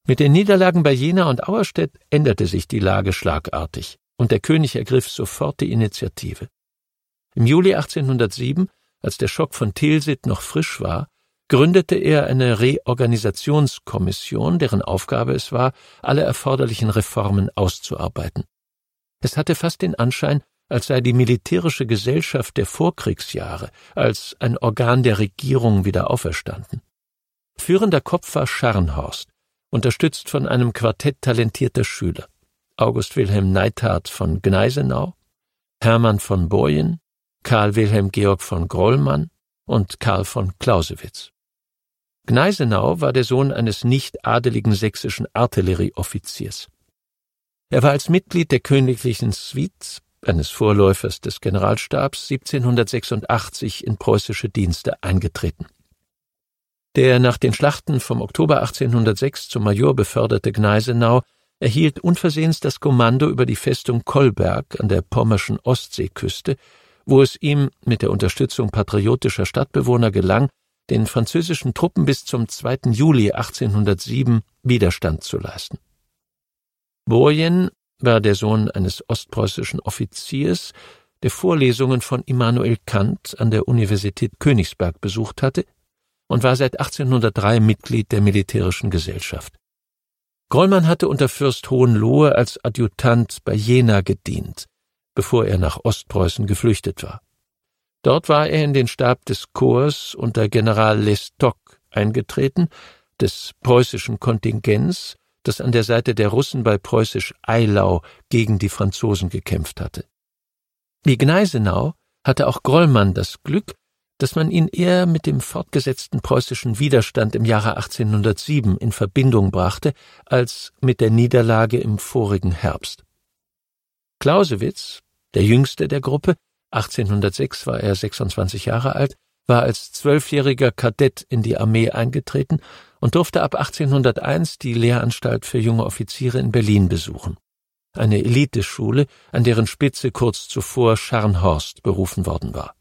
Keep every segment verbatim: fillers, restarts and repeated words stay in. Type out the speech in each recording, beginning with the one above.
Mit den Niederlagen bei Jena und Auerstedt änderte sich die Lage schlagartig, und der König ergriff sofort die Initiative. Im Juli achtzehnhundertsieben, als der Schock von Tilsit noch frisch war, gründete er eine Reorganisationskommission, deren Aufgabe es war, alle erforderlichen Reformen auszuarbeiten. Es hatte fast den Anschein, als sei die militärische Gesellschaft der Vorkriegsjahre als ein Organ der Regierung wieder auferstanden. Führender Kopf war Scharnhorst, unterstützt von einem Quartett talentierter Schüler: August Wilhelm Neithardt von Gneisenau, Hermann von Boyen, Karl Wilhelm Georg von Grollmann und Karl von Clausewitz. Gneisenau war der Sohn eines nicht adeligen sächsischen Artillerieoffiziers. Er war als Mitglied der königlichen Suite, eines Vorläufers des Generalstabs, siebzehnhundertsechsundachtzig in preußische Dienste eingetreten. Der nach den Schlachten vom Oktober achtzehnhundertsechs zum Major beförderte Gneisenau erhielt unversehens das Kommando über die Festung Kolberg an der pommerschen Ostseeküste, wo es ihm mit der Unterstützung patriotischer Stadtbewohner gelang, den französischen Truppen bis zum zweiten Juli achtzehnhundertsieben Widerstand zu leisten. Boyen war der Sohn eines ostpreußischen Offiziers, der Vorlesungen von Immanuel Kant an der Universität Königsberg besucht hatte, und war seit achtzehnhundertdrei Mitglied der militärischen Gesellschaft. Grollmann hatte unter Fürst Hohenlohe als Adjutant bei Jena gedient, bevor er nach Ostpreußen geflüchtet war. Dort war er in den Stab des Korps unter General Lestock eingetreten, des preußischen Kontingents, das an der Seite der Russen bei preußisch Eylau gegen die Franzosen gekämpft hatte. Wie Gneisenau hatte auch Grollmann das Glück, dass man ihn eher mit dem fortgesetzten preußischen Widerstand im Jahre achtzehnhundertsieben in Verbindung brachte, als mit der Niederlage im vorigen Herbst. Clausewitz, der jüngste der Gruppe, achtzehnhundertsechs war er sechsundzwanzig Jahre alt, war als zwölfjähriger Kadett in die Armee eingetreten und durfte ab achtzehnhunderteins die Lehranstalt für junge Offiziere in Berlin besuchen, eine Eliteschule, an deren Spitze kurz zuvor Scharnhorst berufen worden war.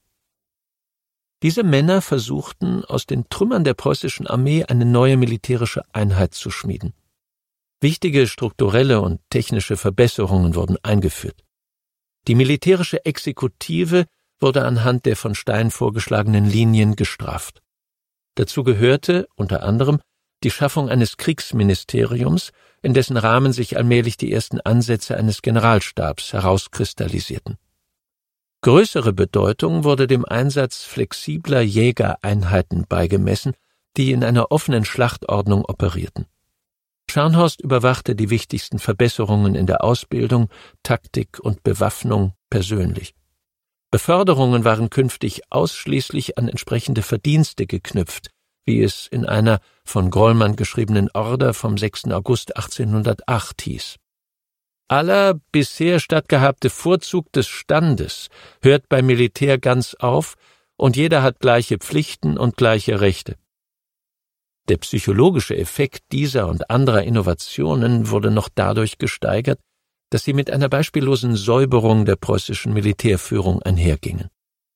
Diese Männer versuchten, aus den Trümmern der preußischen Armee eine neue militärische Einheit zu schmieden. Wichtige strukturelle und technische Verbesserungen wurden eingeführt. Die militärische Exekutive wurde anhand der von Stein vorgeschlagenen Linien gestraft. Dazu gehörte unter anderem die Schaffung eines Kriegsministeriums, in dessen Rahmen sich allmählich die ersten Ansätze eines Generalstabs herauskristallisierten. Größere Bedeutung wurde dem Einsatz flexibler Jägereinheiten beigemessen, die in einer offenen Schlachtordnung operierten. Scharnhorst überwachte die wichtigsten Verbesserungen in der Ausbildung, Taktik und Bewaffnung persönlich. Beförderungen waren künftig ausschließlich an entsprechende Verdienste geknüpft, wie es in einer von Grollmann geschriebenen Order vom sechsten August achtzehnhundertacht hieß. Aller bisher stattgehabte Vorzug des Standes hört beim Militär ganz auf, und jeder hat gleiche Pflichten und gleiche Rechte. Der psychologische Effekt dieser und anderer Innovationen wurde noch dadurch gesteigert, dass sie mit einer beispiellosen Säuberung der preußischen Militärführung einhergingen.